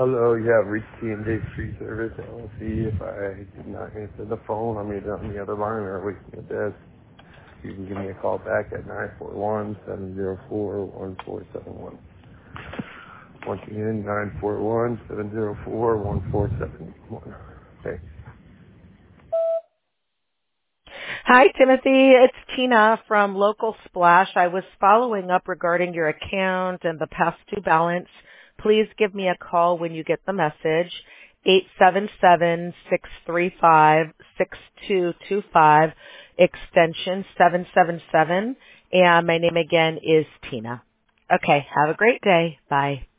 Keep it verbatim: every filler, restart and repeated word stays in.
Hello, you have reached T and J Tree Service L L C. If I did not answer the phone, I'm either on the other line or away from the desk. You can give me a call back at nine four one, seven zero four, one four seven one. Once again, nine four one, seven zero four, one four seven one. Thanks. Hi, Timothy. It's Tina from Local Splash. I was following up regarding your account and the past due balance. Please give me a call when you get the message. eight seven seven, six three five, six two two five, extension seven seven seven. And my name again is Tina. Okay, have a great day. Bye.